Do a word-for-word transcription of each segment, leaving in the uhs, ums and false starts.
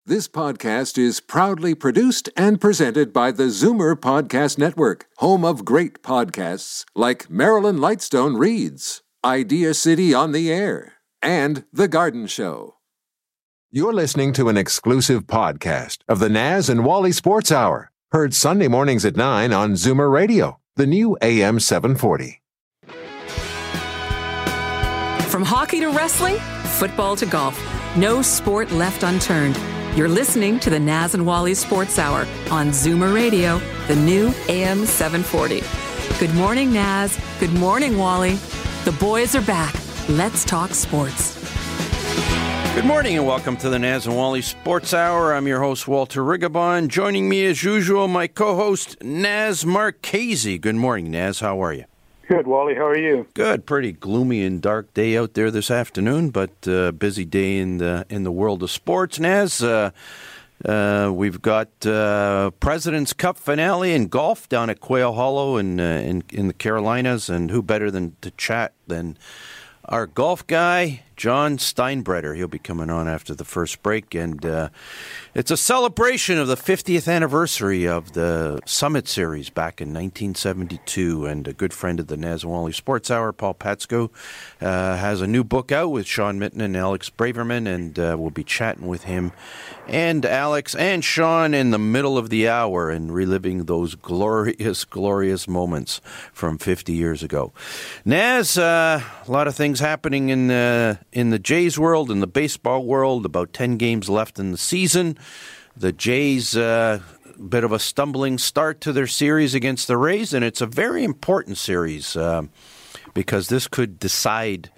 This podcast is proudly produced and presented by the Zoomer Podcast Network, home of great podcasts like Marilyn Lightstone Reads, Idea City on the Air, and The Garden Show. You're listening to an exclusive podcast of the Naz and Wally Sports Hour, heard Sunday mornings at nine on Zoomer Radio, the new A M seven forty. From hockey to wrestling, football to golf, no sport left unturned. You're listening to the Naz and Wally Sports Hour on Zoomer Radio, the new A M seven forty. Good morning, Naz. Good morning, Wally. The boys are back. Let's talk sports. Good morning and welcome to the Naz and Wally Sports Hour. I'm your host, Walter Rigabon. Joining me as usual, my co-host, Naz Marchese. Good morning, Naz. How are you? Good, Wally. How are you? Good. Pretty gloomy and dark day out there this afternoon, but uh, busy day in the in the world of sports. Naz, uh, uh, we've got uh, President's Cup finale in golf down at Quail Hollow in, uh, in in the Carolinas, and who better than to chat than our golf guy, John Steinbreder. He'll be coming on after the first break, and uh, it's a celebration of the fiftieth anniversary of the Summit Series back in nineteen seventy-two, and a good friend of the Naz and Wally Sports Hour, Paul Patsko, uh, has a new book out with Sean Mitten and Alex Braverman, and uh, we'll be chatting with him and Alex and Sean in the middle of the hour and reliving those glorious, glorious moments from fifty years ago. Naz, uh, a lot of things happening in the in the Jays world, in the baseball world. About ten games left in the season. The Jays, uh, bit of a stumbling start to their series against the Rays, and it's a very important series uh, because this could decide.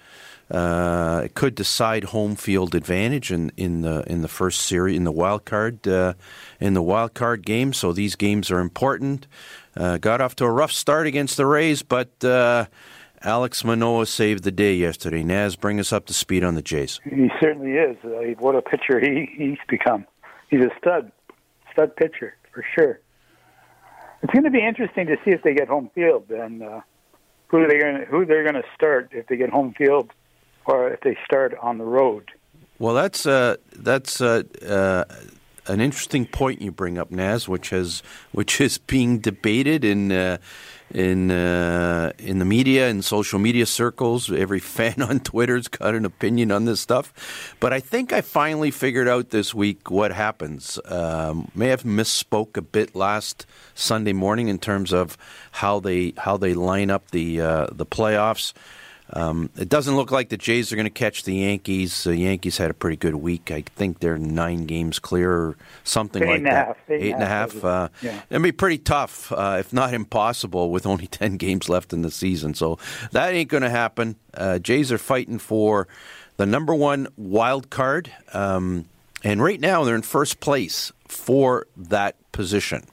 Uh, it could decide home field advantage in, in the in the first series in the wild card uh, in the wild card game. So these games are important. Uh, got off to a rough start against the Rays, but uh, Alex Manoah saved the day yesterday. Naz, bring us up to speed on the Jays. He certainly is. Uh, what a pitcher he, he's become. He's a stud, stud pitcher for sure. It's going to be interesting to see if they get home field and uh, who they going who they're going to start if they get home field, or if they start on the road. Well, that's uh, that's uh, uh, an interesting point you bring up, Naz, which has which is being debated in uh, in uh, in the media and social media circles. Every fan on Twitter's got an opinion on this stuff. But I think I finally figured out this week what happens. Um, may have misspoke a bit last Sunday morning in terms of how they how they line up the uh, the playoffs. Um, it doesn't look like the Jays are going to catch the Yankees. The Yankees had a pretty good week. I think they're nine games clear or something eight like and a that. Half, eight, eight and a half. half. Uh, yeah. It'd be pretty tough, uh, if not impossible, with only ten games left in the season. So that ain't going to happen. Uh, Jays are fighting for the number one wild card. Um, and right now they're in first place for that position.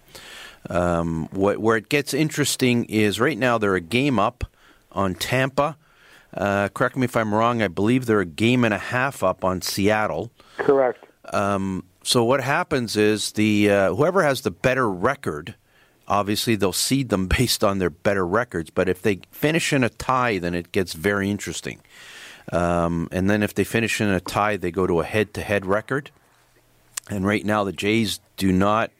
Um, what, where it gets interesting is right now they're a game up on Tampa. Uh, correct me if I'm wrong. I believe they're a game and a half up on Seattle. Correct. Um, so what happens is the uh, whoever has the better record, obviously they'll seed them based on their better records. But if they finish in a tie, then it gets very interesting. Um, and then if they finish in a tie, they go to a head-to-head record. And right now the Jays do not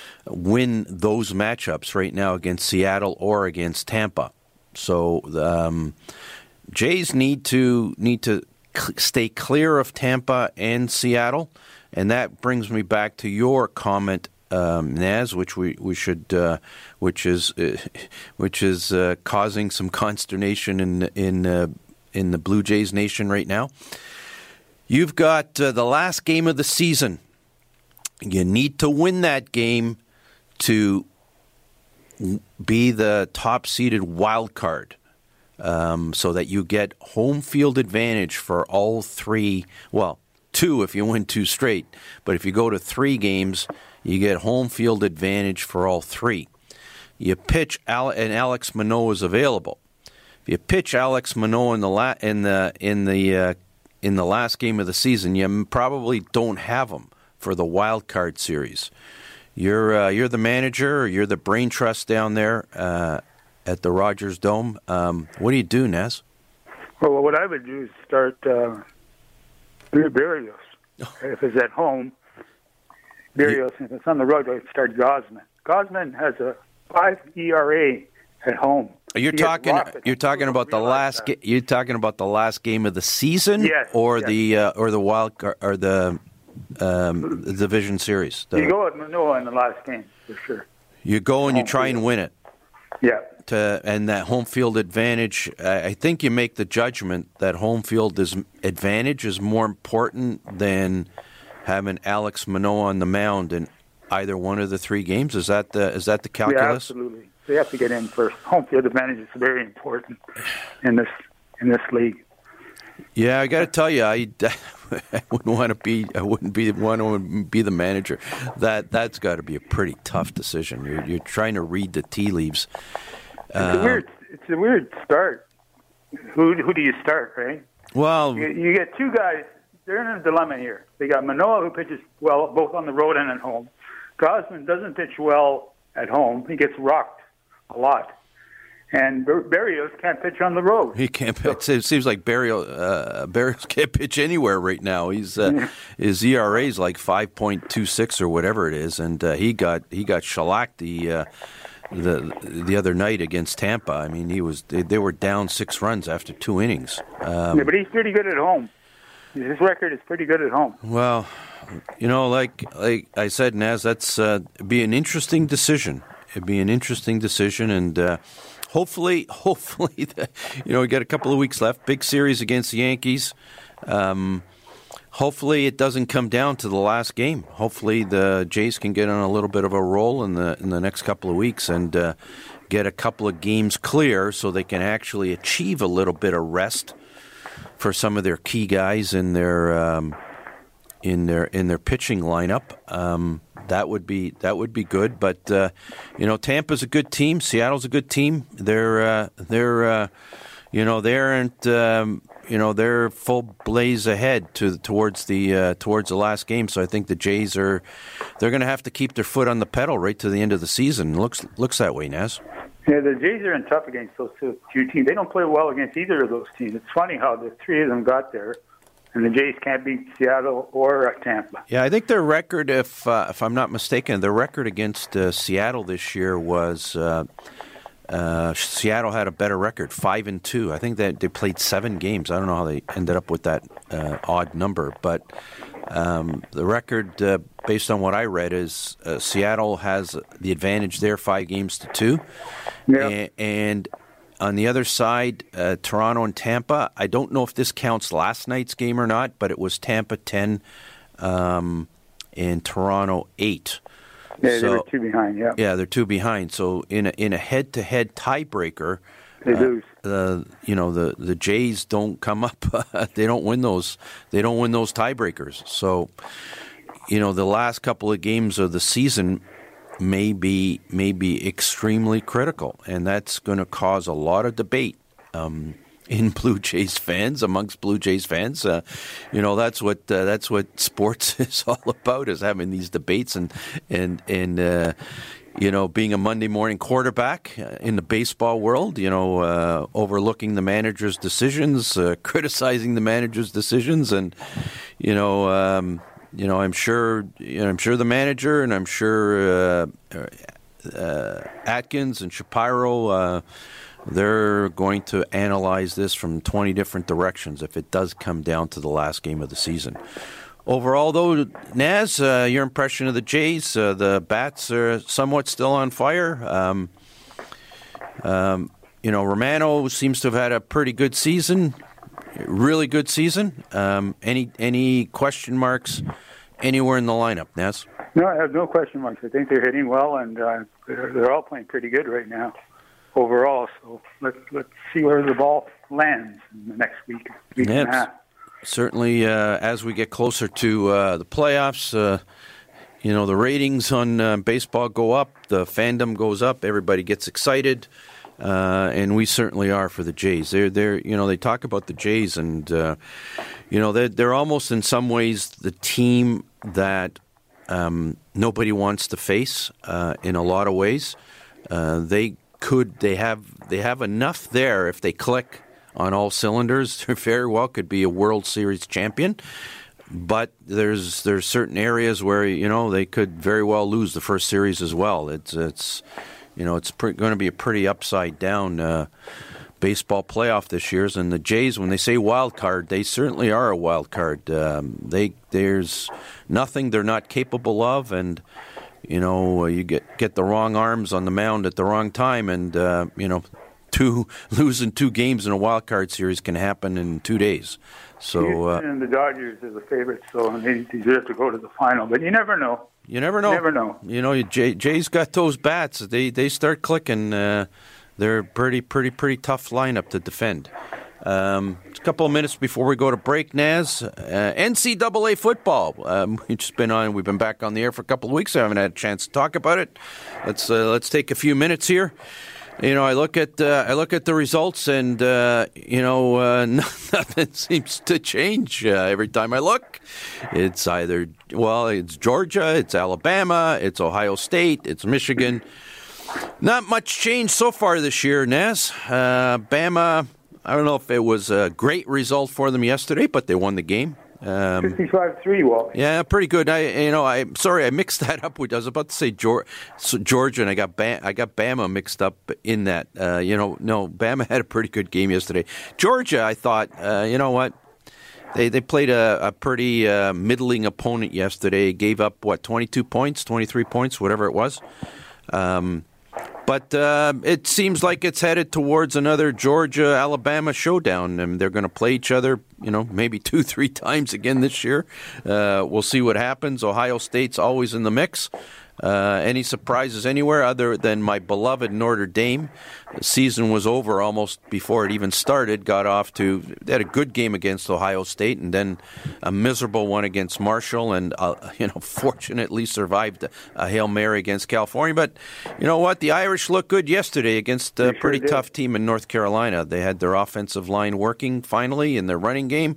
win those matchups right now against Seattle or against Tampa. So um Jays need to need to cl- stay clear of Tampa and Seattle, and that brings me back to your comment, um, Naz, which we we should, uh, which is uh, which is uh, causing some consternation in in uh, in the Blue Jays nation right now. You've got uh, the last game of the season. You need to win that game to be the top-seeded wild card. Um, so that you get home field advantage for all three, well, two if you win two straight. But if you go to three games, you get home field advantage for all three. You pitch, Al- and Alex Manoah is available. If you pitch Alex Manoah in the la- in the in the uh, in the last game of the season, you probably don't have him for the wild card series. You're uh, you're the manager, or you're the brain trust down there. Uh, at the Rogers Dome. Um, what do you do, Naz? Well, what I would do is start uh, Berrios. If it's at home, Berrios, if it's on the road, I start Gosman. Gosman has a five E R A at home. You're talking. You're talking about the last. Ga- you're talking about the last game of the season, yes, or yes. the uh, or the wild or the, um, the division series. The, you go at Manoa in the last game for sure. You go and you try and win it. Yeah. To, and that home field advantage, I think you make the judgment that home field is, advantage is more important than having Alex Manoa on the mound in either one of the three games. Is that the is that the calculus? Yeah, absolutely. They have to get in first. Home field advantage is very important in this in this league. Yeah, I got to tell you, I, I wouldn't want to be. I wouldn't be want to be the manager. That that's got to be a pretty tough decision. You're you're trying to read the tea leaves. It's a weird. It's a weird start. Who who do you start, right? Well, you, you get two guys. They're in a dilemma here. They got Manoa, who pitches well both on the road and at home. Gosman doesn't pitch well at home. He gets rocked a lot. And Ber- Berrios can't pitch on the road. He can't pitch. It seems like Berrios, uh, Berrios can't pitch anywhere right now. He's uh, his E R A is like five point two six or whatever it is, and uh, he got he got shellacked the uh, the the other night against Tampa. I mean, he was they, they were down six runs after two innings. Um, yeah, but he's pretty good at home. His record is pretty good at home. Well, you know, like like I said, Naz, that's uh, be an interesting decision. It'd be an interesting decision, and. Uh, Hopefully, hopefully, the, you know, we got a couple of weeks left. Big series against the Yankees. Um, hopefully, it doesn't come down to the last game. Hopefully, the Jays can get on a little bit of a roll in the in the next couple of weeks and uh, get a couple of games clear, so they can actually achieve a little bit of rest for some of their key guys in their um, in their in their pitching lineup. Um, That would be that would be good, but uh, you know, Tampa's a good team. Seattle's a good team. They're uh, they're uh, you know they aren't um, you know they're full blaze ahead to towards the uh, towards the last game. So I think the Jays are they're going to have to keep their foot on the pedal right to the end of the season. Looks looks that way, Naz. Yeah, the Jays are in tough against those two teams. They don't play well against either of those teams. It's funny how the three of them got there. And the Jays can't beat Seattle or Tampa. Yeah, I think their record, if uh, if I'm not mistaken, their record against uh, Seattle this year was uh, uh, Seattle had a better record, five and two. I think that they played seven games. I don't know how they ended up with that uh, odd number, but um, the record, uh, based on what I read, is uh, Seattle has the advantage there, five games to two, yeah. and. and on the other side, uh, Toronto and Tampa, I don't know if this counts last night's game or not, but it was Tampa ten um, and Toronto eight. Yeah, so, they were two behind, yeah. Yeah, they're two behind. So in a, in a head-to-head tiebreaker, they uh, lose. Uh, you know, the, the Jays don't come up. they don't win those. They don't win those tiebreakers. So, you know, the last couple of games of the season may be, may be extremely critical, and that's going to cause a lot of debate um, in Blue Jays fans, amongst Blue Jays fans. Uh, you know, that's what uh, that's what sports is all about, is having these debates and and and uh, you know, being a Monday morning quarterback in the baseball world. You know, uh, overlooking the manager's decisions, uh, criticizing the manager's decisions, and you know. Um, You know, I'm sure. You know, I'm sure the manager, and I'm sure uh, uh, Atkins and Shapiro, uh, they're going to analyze this from twenty different directions if it does come down to the last game of the season. Overall, though, Naz, uh, your impression of the Jays? Uh, the bats are somewhat still on fire. Um, um, you know, Romano seems to have had a pretty good season. Really good season. Um, any any question marks anywhere in the lineup, Naz? No, I have no question marks. I think they're hitting well, and uh, they're, they're all playing pretty good right now overall. So let's let's see where the ball lands in the next week, week yeah, and a half. Certainly, uh, as we get closer to uh, the playoffs, uh, you know, the ratings on uh, baseball go up, the fandom goes up, everybody gets excited. Uh, and we certainly are for the Jays. They're, they're, you know, they talk about the Jays, and uh, you know, they're, they're almost in some ways the team that um, nobody wants to face. Uh, in a lot of ways, uh, they could, they have, they have enough there if they click on all cylinders. They very well could be a World Series champion. but there's there's certain areas where, you know, they could very well lose the first series as well. It's it's you know it's pre- going to be a pretty upside down uh, baseball playoff this year. And the Jays, when they say wild card, they certainly are a wild card. Um, they there's nothing they're not capable of, and you know you get get the wrong arms on the mound at the wrong time, and uh, you know two losing two games in a wild card series can happen in two days. So uh, and the Dodgers are the favorites, so they deserve to go to the final. But you never know. You never know. You never know. You know, Jay, Jay's got those bats. They they start clicking. Uh, they're a pretty, pretty, pretty tough lineup to defend. Um, a couple of minutes before we go to break, Naz, uh, N C double A football. Um, we've just been on. We've been back on the air for a couple of weeks. I haven't had a chance to talk about it. Let's uh, let's take a few minutes here. You know, I look at uh, I look at the results, and uh, you know, uh, nothing seems to change uh, every time I look. It's either well, it's Georgia, it's Alabama, it's Ohio State, it's Michigan. Not much change so far this year, Naz. Uh, Bama. I don't know if it was a great result for them yesterday, but they won the game. Um, fifty-five three, Wally. Yeah, pretty good. I, you know, I'm sorry I mixed that up. I was about to say Georgia, and I got Bam, I got Bama mixed up in that. Uh, you know, no, Bama had a pretty good game yesterday. Georgia, I thought, uh, you know what, they they played a, a pretty uh, middling opponent yesterday. Gave up what twenty-two points, twenty-three points, whatever it was. Um, But uh, it seems like it's headed towards another Georgia-Alabama showdown, and they're going to play each other, you know, maybe two, three times again this year. Uh, we'll see what happens. Ohio State's always in the mix. Uh, any surprises anywhere other than my beloved Notre Dame? The season was over almost before it even started. Got off to they had a good game against Ohio State, and then a miserable one against Marshall, and uh, you know, fortunately survived a, a Hail Mary against California. But you know what? The Irish looked good yesterday against a pretty sure tough team in North Carolina. They had their offensive line working finally in their running game.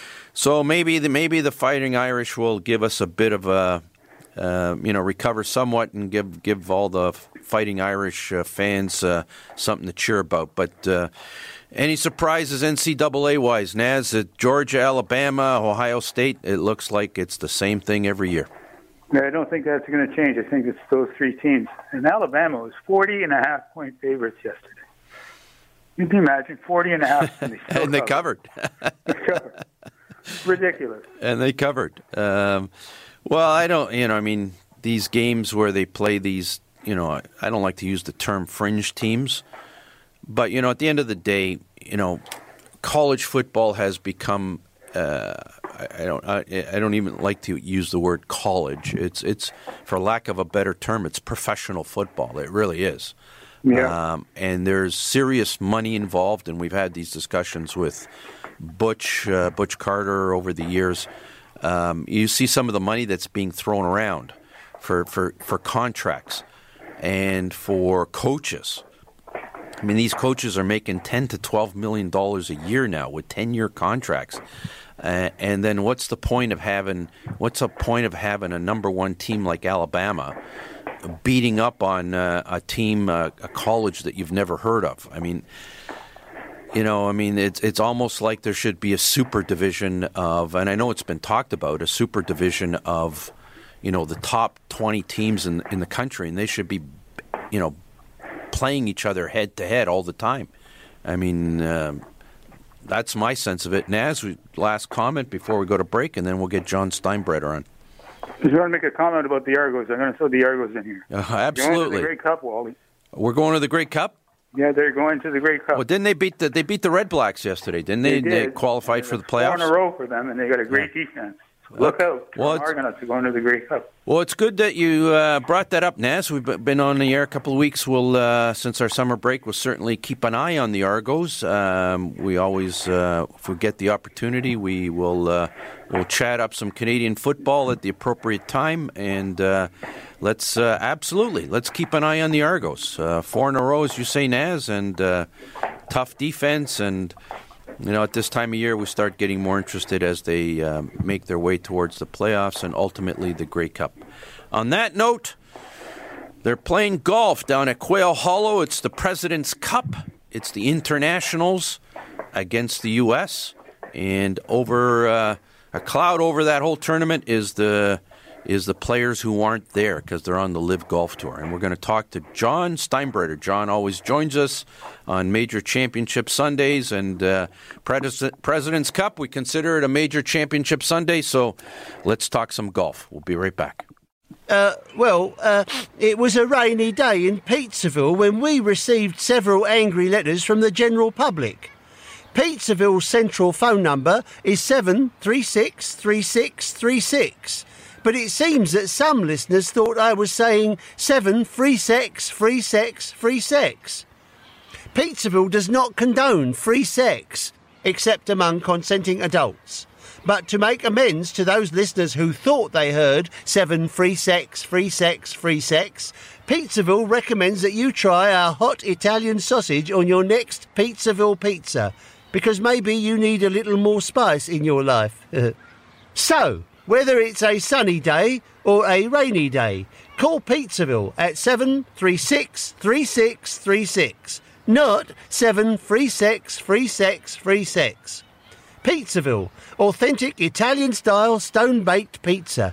So maybe the maybe the Fighting Irish will give us a bit of a. Uh, you know, recover somewhat and give give all the Fighting Irish uh, fans uh, something to cheer about. But uh, any surprises N C double A wise, Naz? At Georgia, Alabama, Ohio State, it looks like it's the same thing every year. No, I don't think that's going to change. I think it's those three teams. And Alabama was forty and a half point favorites yesterday. You can imagine forty and a half, and they, and they covered. They covered. Ridiculous. And they covered. Um, Well, I don't, you know, I mean, these games where they play these, you know, I don't like to use the term fringe teams, but, you know, at the end of the day, you know, college football has become, uh, I, I don't, I, I don't even like to use the word college. It's, it's, for lack of a better term, it's professional football. It really is. Yeah. Um, and there's serious money involved, and we've had these discussions with Butch, uh, Butch Carter over the years. Um, you see some of the money that's being thrown around for, for, for contracts and for coaches. I mean, these coaches are making ten to twelve million dollars a year now with ten-year contracts. Uh, and then what's the point of having what's the point of having a number one team like Alabama beating up on uh, a team, uh, a college that you've never heard of? I mean. You know, I mean, it's it's almost like there should be a super division of, and I know it's been talked about, a super division of, you know, the top twenty teams in in the country, and they should be, you know, playing each other head to head all the time. I mean, um, that's my sense of it. Naz, last comment before we go to break, and then we'll get John Steinbrenner on. I just want to make a comment about the Argos. I'm going to throw the Argos in here. Uh, absolutely. Going to the Grey Cup, Wally. We're going to the Grey Cup? Yeah, they're going to the Grey Cup. Well, didn't they beat the they beat the Red Blacks yesterday? Didn't they? They, they did. qualified they for the playoffs. Four in a row for them, and they got a great yeah. defense. Look out! Well, Argonauts are going to the Grey Cup. Well, it's good that you uh, brought that up, Naz. We've been on the air a couple of weeks. We'll uh, since our summer break, we'll certainly keep an eye on the Argos. Um, we always, uh, if we get the opportunity, we will uh, we'll chat up some Canadian football at the appropriate time, and uh, let's uh, absolutely let's keep an eye on the Argos. Uh, four in a row, as you say, Naz, and uh, tough defense and. You know, at this time of year, we start getting more interested as they uh, make their way towards the playoffs and ultimately the Grey Cup. On that note, they're playing golf down at Quail Hollow. It's the President's Cup. It's the Internationals against the U S And over, uh, A cloud over that whole tournament is the is the players who aren't there because they're on the Live Golf Tour. And we're going to talk to John Steinbreder. John always joins us on Major Championship Sundays, and uh, Pres- President's Cup, we consider it a Major Championship Sunday, so let's talk some golf. We'll be right back. Uh, well, uh, it was a rainy day in Pizzaville when we received several angry letters from the general public. Pizzaville's central phone number is seven three six three six three six. But it seems that some listeners thought I was saying seven free sex, free sex, free sex. Pizzaville does not condone free sex, except among consenting adults. But to make amends to those listeners who thought they heard seven free sex, free sex, free sex, Pizzaville recommends that you try our hot Italian sausage on your next Pizzaville pizza, because maybe you need a little more spice in your life. So, whether it's a sunny day or a rainy day, call Pizzaville at seven three six three six three six, not seven free sex, free sex, free sex. Pizzaville, authentic Italian-style stone-baked pizza.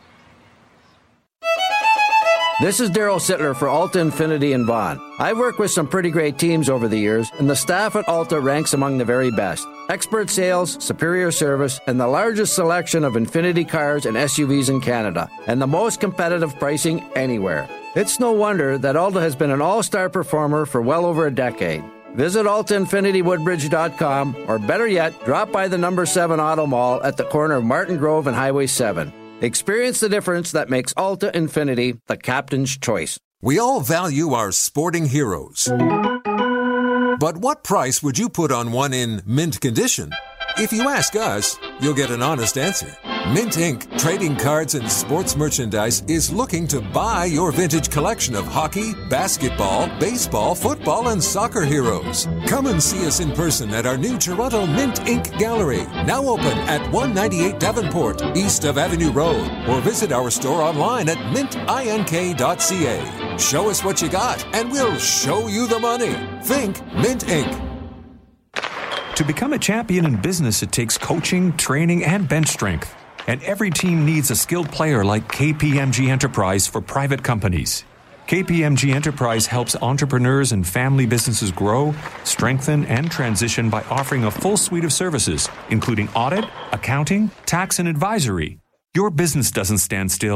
This is Daryl Sittler for Alta Infinity in Vaughan. I've worked with some pretty great teams over the years, and the staff at Alta ranks among the very best. Expert sales, superior service, and the largest selection of Infinity cars and S U Vs in Canada, and the most competitive pricing anywhere. It's no wonder that Alta has been an all-star performer for well over a decade. Visit Alta Infinity Woodbridge dot com, or better yet, drop by the number seven Auto Mall at the corner of Martin Grove and Highway seven. Experience the difference that makes Alta Infinity the captain's choice. We all value our sporting heroes. But what price would you put on one in mint condition? If you ask us, you'll get an honest answer. Mint Incorporated, trading cards and sports merchandise, is looking to buy your vintage collection of hockey, basketball, baseball, football, and soccer heroes. Come and see us in person at our new Toronto Mint Incorporated Gallery, now open at one ninety-eight Davenport, east of Avenue Road, or visit our store online at mint ink dot c a. Show us what you got, and we'll show you the money. Think Mint Incorporated. To become a champion in business, it takes coaching, training, and bench strength. And every team needs a skilled player like K P M G Enterprise for private companies. K P M G Enterprise helps entrepreneurs and family businesses grow, strengthen, and transition by offering a full suite of services, including audit, accounting, tax, and advisory. Your business doesn't stand still.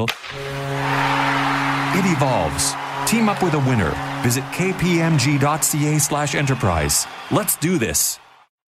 It evolves. Team up with a winner. Visit k p m g dot c a slash enterprise. Let's do this.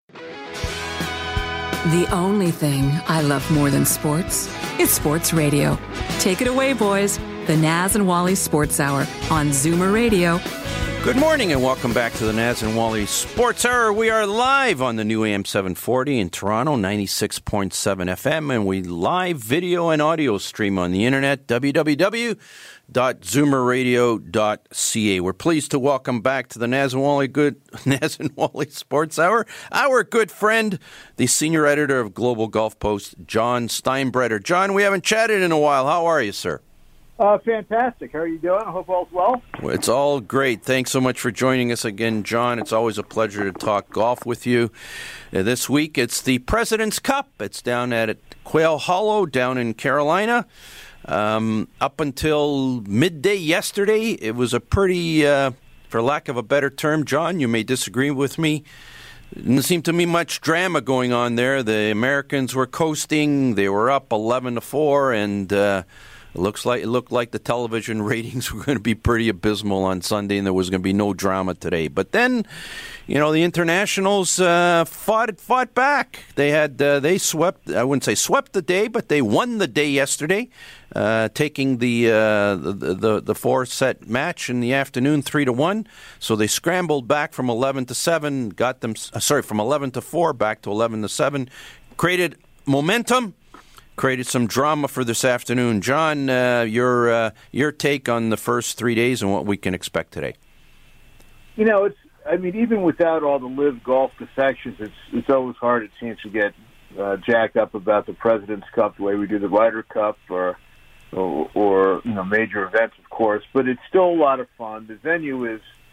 The only thing I love more than sports is sports radio. Take it away, boys. The Naz and Wally Sports Hour on Zoomer Radio. Good morning and welcome back to the Naz and Wally Sports Hour. We are live on the new A M seven forty in Toronto, ninety-six point seven F M, and we live video and audio stream on the internet, w w w dot zoomer radio dot c a. We're pleased to welcome back to the Naz and Wally good Naz and Wally Sports Hour our good friend, the senior editor of Global Golf Post, John Steinbreder. John, we haven't chatted in a while. How are you, sir? Uh, fantastic. How are you doing? I hope all's well. well. It's all great. Thanks so much for joining us again, John. It's always a pleasure to talk golf with you. Uh, this week, it's the President's Cup. It's down at Quail Hollow down in Carolina. Um, up until midday yesterday, it was a pretty, uh, for lack of a better term, John, you may disagree with me, didn't seem to me much drama going on there. The Americans were coasting. They were up eleven to four, and uh, it looks like it looked like the television ratings were going to be pretty abysmal on Sunday, and there was going to be no drama today. But then, you know, the internationals uh, fought fought back. They had uh, they swept. I wouldn't say swept the day, but they won the day yesterday, uh, taking the, uh, the the the four set match in the afternoon, three to one. So they scrambled back from eleven to seven, got them. Uh, sorry, from eleven to four back to eleven to seven, created momentum. Created some drama for this afternoon. John, uh, your uh, your take on the first three days and what we can expect today. You know, it's. I mean, even without all the live golf defections, it's it's always hard, it seems, to get uh, jacked up about the President's Cup the way we do the Ryder Cup or, or or you know major events, of course. But it's still a lot of fun. The venue is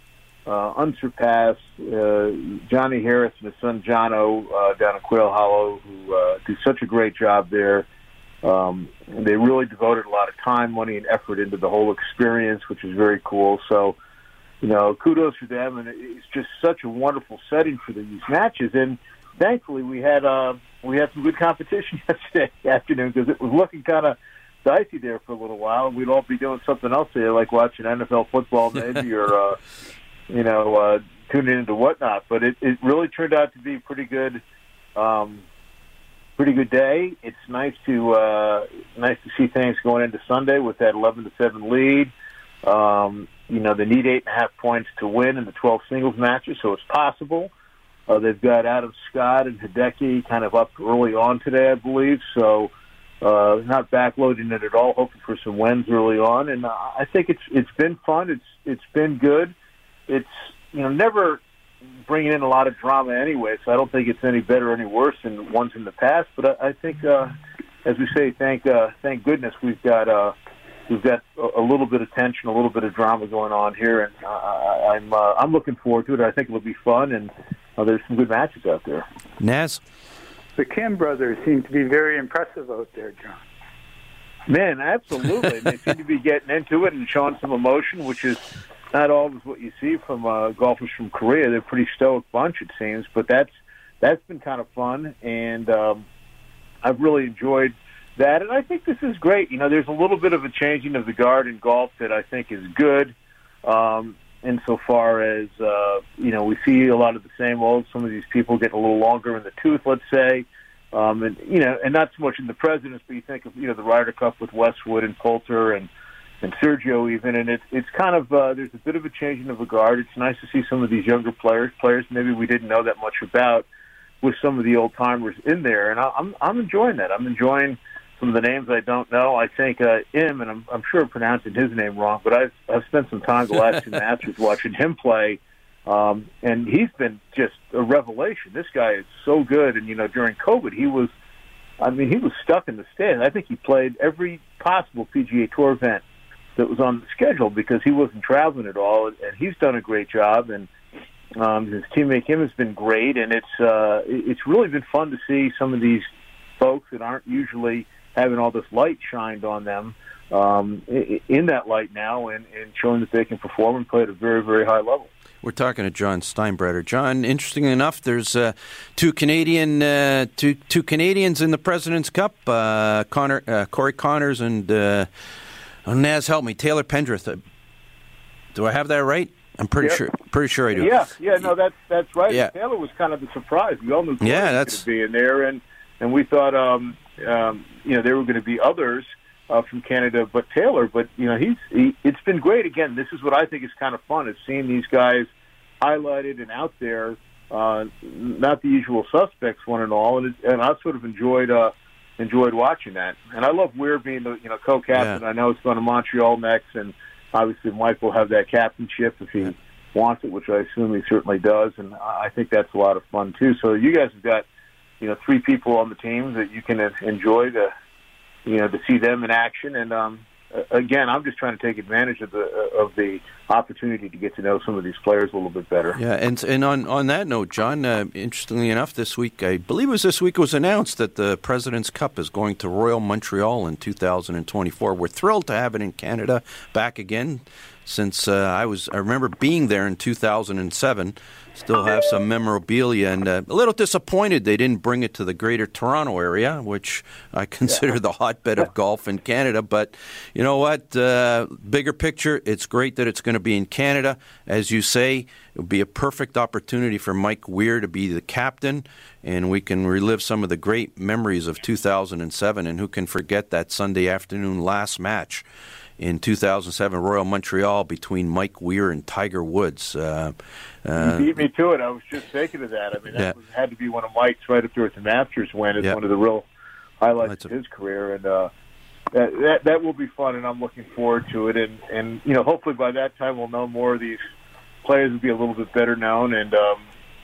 uh, unsurpassed. Uh, Johnny Harris and his son Jono uh, down in Quail Hollow, who uh, do such a great job there. Um, and they really devoted a lot of time, money, and effort into the whole experience, which is very cool. So, you know, kudos to them, and it's just such a wonderful setting for these matches. And thankfully, we had uh, we had some good competition yesterday afternoon because it was looking kind of dicey there for a little while. We'd all be doing something else there, like watching N F L football maybe, or uh, you know, uh, tuning into whatnot. But it, it really turned out to be pretty good. Um, Pretty good day. It's nice to uh, nice to see things going into Sunday with that eleven to seven lead. Um, you know, they need eight and a half points to win in the twelve singles matches, so it's possible. Uh, they've got Adam Scott and Hideki kind of up early on today, I believe. So uh, not backloading it at all. Hoping for some wins early on, and uh, I think it's it's been fun. It's it's been good. It's you know never. bringing in a lot of drama anyway, so I don't think it's any better or any worse than ones in the past. But I, I think, uh, as we say, thank uh, thank goodness we've got uh, we've got a, a little bit of tension, a little bit of drama going on here, and uh, I'm uh, I'm looking forward to it. I think it'll be fun, and uh, there's some good matches out there. Naz, the Kim brothers seem to be very impressive out there, John. Man, absolutely. They seem to be getting into it and showing some emotion, which is not always what you see from uh, golfers from Korea. They're a pretty stoic bunch, it seems, but that's that's been kind of fun, and um, I've really enjoyed that. And I think this is great. You know, there's a little bit of a changing of the guard in golf that I think is good, um, insofar as, uh, you know, we see a lot of the same old. Some of these people get a little longer in the tooth, let's say, um, and, you know, and not so much in the Presidents, but you think of, you know, the Ryder Cup with Westwood and Poulter and and Sergio even, and it's it's kind of, uh, there's a bit of a changing of the guard. It's nice to see some of these younger players, players maybe we didn't know that much about, with some of the old-timers in there, and I, I'm I'm enjoying that. I'm enjoying some of the names I don't know. I think uh, Im, and I'm, I'm sure I'm pronouncing his name wrong, but I've, I've spent some time the last two Masters watching him play, um, and he's been just a revelation. This guy is so good, and, you know, during COVID, he was, I mean, he was stuck in the stands. I think he played every possible P G A Tour event that was on the schedule because he wasn't traveling at all, and he's done a great job, and um, his teammate Kim has been great, and it's uh, it's really been fun to see some of these folks that aren't usually having all this light shined on them um, in that light now, and, and showing that they can perform and play at a very, very high level. We're talking to John Steinbrenner. John, interestingly enough, there's uh, two Canadian uh, two two Canadians in the President's Cup, uh, Connor uh, Corey Connors and. Uh, Oh, Naz, help me. Taylor Pendrith. Uh, do I have that right? I'm pretty yep. sure. Pretty sure I do. Yeah, yeah, no, that's that's right. Yeah. Taylor was kind of a surprise. We all knew Corey yeah, was that's... going to be in there, and and we thought, um, um, you know, there were going to be others uh, from Canada, but Taylor. But you know, he's he, it's been great. Again, this is what I think is kind of fun: is seeing these guys highlighted and out there, uh, not the usual suspects, one and all. And it, and I sort of enjoyed. Uh, Enjoyed watching that, and I love Weir being the you know co-captain. Yeah. I know it's going to Montreal next, and obviously Mike will have that captainship if he yeah. wants it, which I assume he certainly does. And I think that's a lot of fun too. So you guys have got you know three people on the team that you can enjoy to you know to see them in action. And um, again, I'm just trying to take advantage of the of the opportunity to get to know some of these players a little bit better. Yeah, and and on, on that note, John, uh, interestingly enough, this week, I believe it was this week, it was announced that the President's Cup is going to Royal Montreal in two thousand twenty-four. We're thrilled to have it in Canada back again, since uh, I was I remember being there in two thousand seven. Still have some memorabilia, and uh, a little disappointed they didn't bring it to the Greater Toronto area, which I consider yeah. the hotbed of golf in Canada. But you know what? Uh, bigger picture, it's great that it's going to be in Canada. As you say, it would be a perfect opportunity for Mike Weir to be the captain, and we can relive some of the great memories of two thousand seven. And who can forget that Sunday afternoon last match in two thousand seven, Royal Montreal, between Mike Weir and Tiger Woods. Uh, uh, you beat me to it. I was just thinking of that. I mean, that yeah. was, had to be one of Mike's right up there with the Masters win. It's yeah. one of the real highlights That's of his a... career, and uh, that, that that will be fun, and I'm looking forward to it. And, and you know, hopefully by that time we'll know more of these players will be a little bit better known. And um,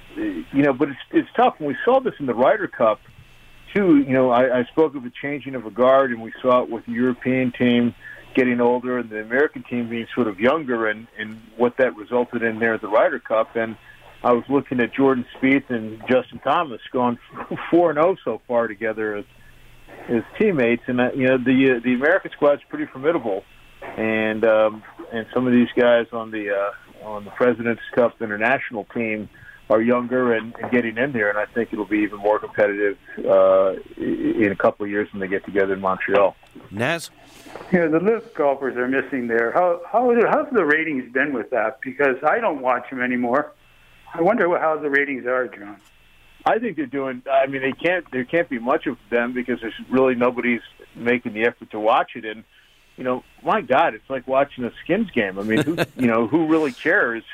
you know, but it's it's tough. When we saw this in the Ryder Cup, too, you know, I, I spoke of a changing of a guard, and we saw it with the European team. getting older and the American team being sort of younger, and, and what that resulted in there at the Ryder Cup. And I was looking at Jordan Spieth and Justin Thomas going four and zero so far together as as teammates, and uh, you know the uh, the American squad's pretty formidable, and um, and some of these guys on the uh, on the President's Cup international team are younger and, and getting in there, and I think it'll be even more competitive uh, in a couple of years when they get together in Montreal. Naz? Yeah, the live golfers are missing there. How how how's the ratings been with that? Because I don't watch them anymore. I wonder what, how the ratings are, John. I think they're doing. I mean, they can't. There can't be much of them because there's really nobody's making the effort to watch it. And you know, my God, it's like watching a Skins game. I mean, who, you know, who really cares?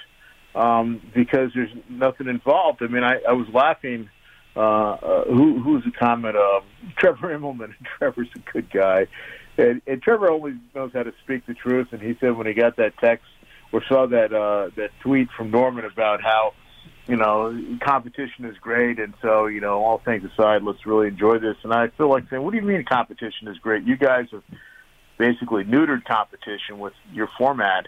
Um, because there's nothing involved. I mean, I, I was laughing. Uh, uh, who, who's the comment? Uh, Trevor Immelman. And Trevor's a good guy, and, and Trevor only knows how to speak the truth. And he said when he got that text or saw that uh, that tweet from Norman about how, you know, competition is great, and so, you know, all things aside, let's really enjoy this. And I feel like saying, what do you mean competition is great? You guys have basically neutered competition with your format.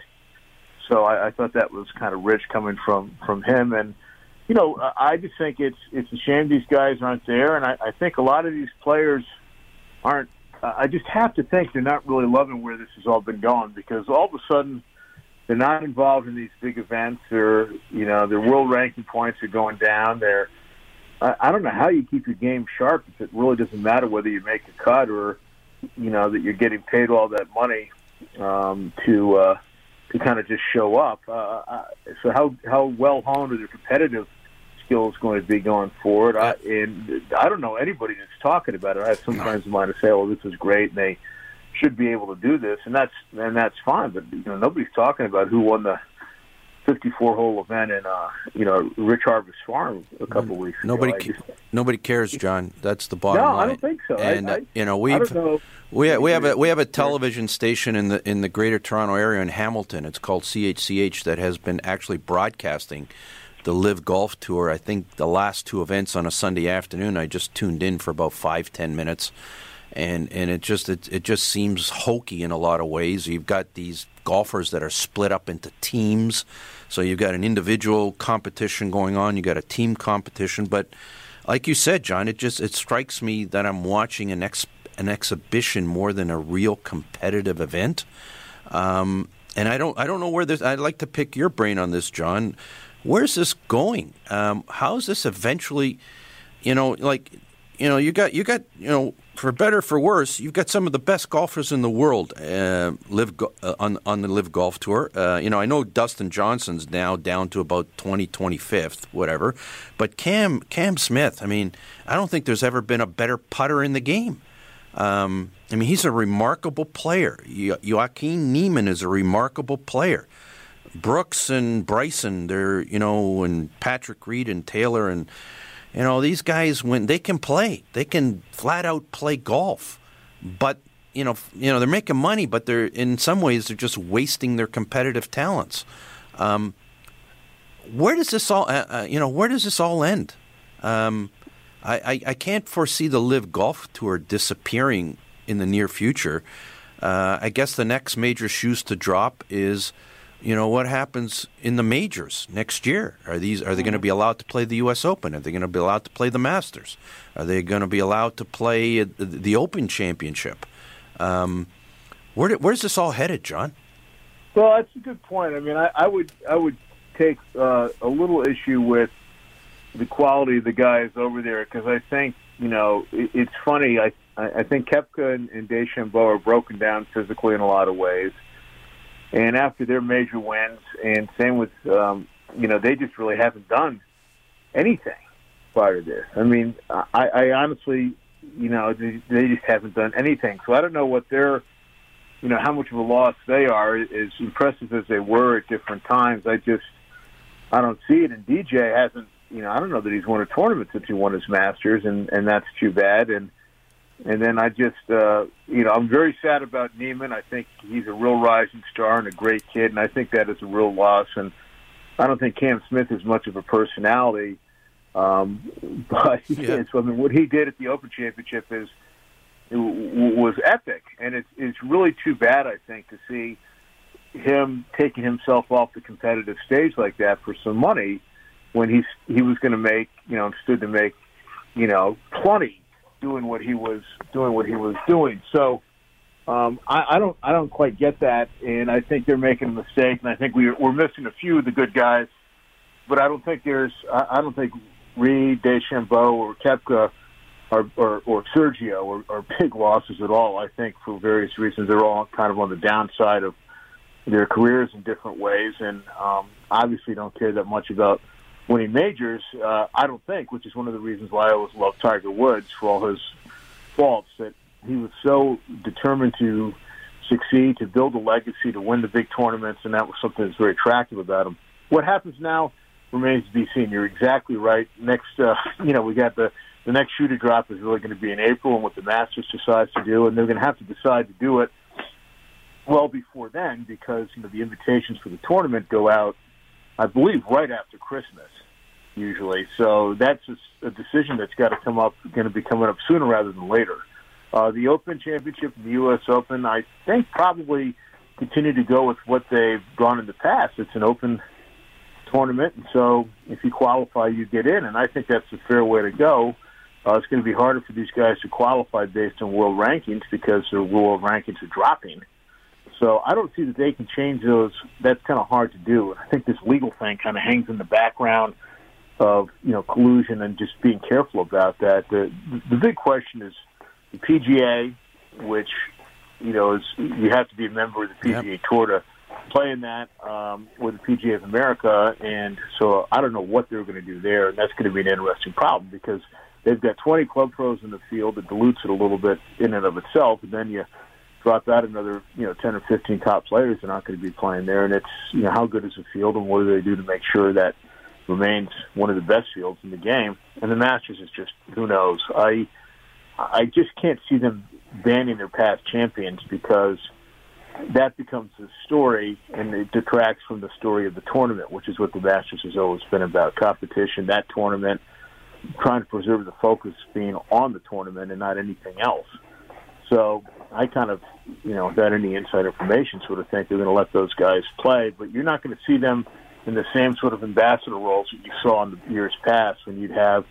So I, I thought that was kind of rich coming from, from him. And, you know, I just think it's it's a shame these guys aren't there, and I, I think a lot of these players aren't. I just have to think they're not really loving where this has all been going, because all of a sudden they're not involved in these big events. They're, you know, their world ranking points are going down. They're, I, I don't know how you keep your game sharp if it really doesn't matter whether you make a cut or, you know, that you're getting paid all that money um, to uh, to kind of just show up. Uh, so how how well honed are their competitive skills going to be going forward? I, and I don't know anybody that's talking about it. I have some friends of mine to say, "Well, this is great," and they should be able to do this, and that's and that's fine. But you know, nobody's talking about who won the fifty-four hole event in uh, you know Rich Harvest Farm a couple of weeks ago. Nobody, just, nobody cares, John. That's the bottom no, line. I don't think so. And I, I, uh, you know, I we've don't know. we we have a we have a television station in the in the Greater Toronto area in Hamilton. It's called C H C H that has been actually broadcasting the Live Golf Tour. I think the last two events on a Sunday afternoon. I just tuned in for about five ten minutes. And and it just it, it just seems hokey in a lot of ways. You've got these golfers that are split up into teams. So you've got an individual competition going on. You've got a team competition. But like you said, John, it just it strikes me that I'm watching an ex, an exhibition more than a real competitive event. Um, and I don't I don't know where this. I'd like to pick your brain on this, John. Where's this going? Um, how is this eventually? You know, like you know, you got you got you know. For better or for worse, you've got some of the best golfers in the world uh, live go- uh, on on the Live Golf Tour. Uh, you know, I know Dustin Johnson's now down to about twenty, twenty-fifth, whatever. But Cam Cam Smith, I mean, I don't think there's ever been a better putter in the game. Um, I mean, he's a remarkable player. Jo- Joaquin Niemann is a remarkable player. Brooks and Bryson, they're you know, and Patrick Reed and Taylor and. You know, these guys, when they can play, they can flat out play golf. But, you know, you know, they're making money, but they're in some ways they're just wasting their competitive talents. Um, where does this all, uh, uh, you know, where does this all end? Um, I, I, I can't foresee the Live Golf Tour disappearing in the near future. Uh, I guess the next major shoes to drop is, you know, what happens in the majors next year? Are these are they going to be allowed to play the U S Open? Are they going to be allowed to play the Masters? Are they going to be allowed to play the Open Championship? Um, where do, where's this all headed, John? Well, that's a good point. I mean, I, I would I would take uh, a little issue with the quality of the guys over there, because I think, you know, it, it's funny. I I think Koepka and, and DeChambeau are broken down physically in a lot of ways. And after their major wins, and same with, um, you know, they just really haven't done anything prior to this. I mean, I, I honestly, you know, they, they just haven't done anything. So I don't know what their, you know, how much of a loss they are, as impressive as they were at different times. I just, I don't see it. And D J hasn't, you know, I don't know that he's won a tournament since he won his Masters, and, and that's too bad. And, And then I just, uh, you know, I'm very sad about Niemann. I think he's a real rising star and a great kid, and I think that is a real loss. And I don't think Cam Smith is much of a personality, um, but he yeah. is. I mean, what he did at the Open Championship is w- was epic. And it's, it's really too bad, I think, to see him taking himself off the competitive stage like that for some money when he's, he was going to make, you know, stood to make, you know, plenty doing what he was doing, what he was doing. So, Um, I, I don't, I don't quite get that, and I think they're making a mistake. And I think we, we're missing a few of the good guys, but I don't think there's, I, I don't think Reed, DeChambeau, or Koepka, or, or, or Sergio are, are big losses at all. I think for various reasons they're all kind of on the downside of their careers in different ways, and um, obviously don't care that much about winning majors. Uh, I don't think, which is one of the reasons why I always loved Tiger Woods for all his faults, that he was so determined to succeed, to build a legacy, to win the big tournaments, and that was something that's very attractive about him. What happens now remains to be seen. You're exactly right. Next, uh, you know, we got the, the next shoe to drop is really going to be in April, and what the Masters decides to do, and they're going to have to decide to do it well before then, because you know the invitations for the tournament go out, I believe, right after Christmas, usually. So that's a, a decision that's got to come up, going to be coming up sooner rather than later. Uh, the Open Championship and the U S Open, I think, probably continue to go with what they've gone in the past. It's an open tournament, and so if you qualify, you get in, and I think that's a fair way to go. Uh, it's going to be harder for these guys to qualify based on world rankings because their world rankings are dropping. So I don't see that they can change those. That's kind of hard to do. And I think this legal thing kind of hangs in the background of, you know, collusion and just being careful about that. The, the big question is, the P G A, which, you know, is you have to be a member of the P G A yep. Tour to play in that, um, with the P G A of America, and so I don't know what they're going to do there, and that's going to be an interesting problem because they've got twenty club pros in the field. It dilutes it a little bit in and of itself, and then you drop out another, you know, ten or fifteen top players that are not going to be playing there, and it's, you know, how good is the field, and what do they do to make sure that remains one of the best fields in the game? And the Masters is just, who knows? I I just can't see them banning their past champions because that becomes the story, and it detracts from the story of the tournament, which is what the Masters has always been about: competition, that tournament, trying to preserve the focus being on the tournament and not anything else. So I kind of, you know, without any inside information, sort of think they're going to let those guys play, but you're not going to see them in the same sort of ambassador roles that you saw in the years past when you'd have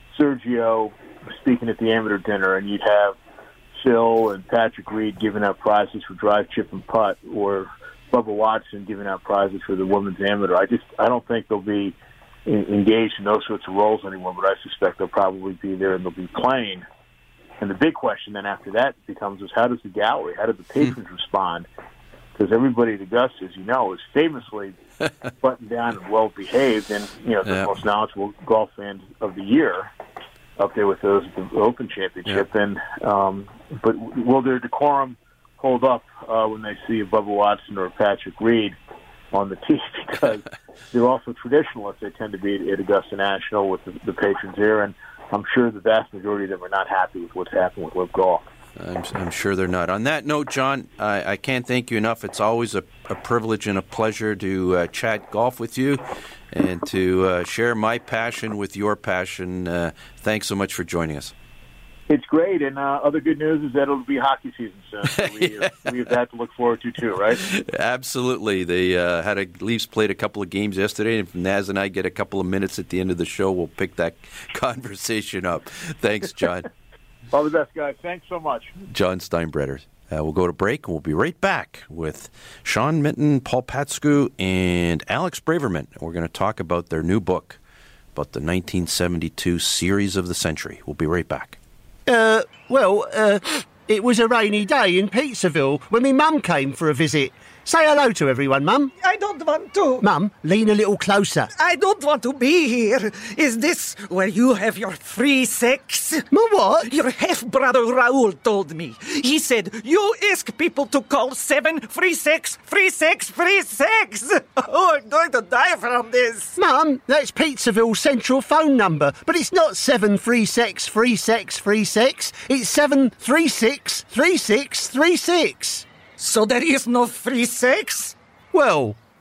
Sergio speaking at the amateur dinner, and you'd have Phil and Patrick Reed giving out prizes for drive, chip, and putt, or Bubba Watson giving out prizes for the women's amateur. I just, I don't think they'll be in, engaged in those sorts of roles anymore, but I suspect they'll probably be there and they'll be playing. And the big question then after that becomes is how does the gallery, how do the patrons hmm. respond? Because everybody at Augusta, as you know, is famously buttoned down and well-behaved, and, you know, the yeah. most knowledgeable golf fans of the year up there with those at the Open Championship. Yeah. And um, but will their decorum hold up uh, when they see a Bubba Watson or a Patrick Reed on the tee? Because they're also traditionalists. They tend to be at Augusta National with the, the patrons here, and I'm sure the vast majority of them are not happy with what's happened with Live Golf. I'm, I'm sure they're not. On that note, John, I, I can't thank you enough. It's always a, a privilege and a pleasure to uh, chat golf with you and to uh, share my passion with your passion. Uh, thanks so much for joining us. It's great, and uh, other good news is that it'll be hockey season soon. So we, yeah. we have that to look forward to too, right? Absolutely. They uh, had a Leafs played a couple of games yesterday, and if Naz and I get a couple of minutes at the end of the show, we'll pick that conversation up. Thanks, John. All the best, guys. Thanks so much. John Steinbrenner. Uh, we'll go to break, and we'll be right back with Sean Minton, Paul Patskou, and Alex Braverman. We're going to talk about their new book about the nineteen seventy-two Series of the Century. We'll be right back. Uh, well, uh, it was a rainy day in Pizzaville when my mum came for a visit. Say hello to everyone, Mum. I don't want to. Mum, lean a little closer. I don't want to be here. Is this where you have your free sex? My what? Your half-brother Raoul told me. He said, you ask people to call seven free sex, free sex, free sex. Oh, I'm going to die from this. Mum, that's Pizzaville's central phone number, but it's not seven free sex, free sex, free sex. It's seven three six three six three six. So there is no free sex? Well,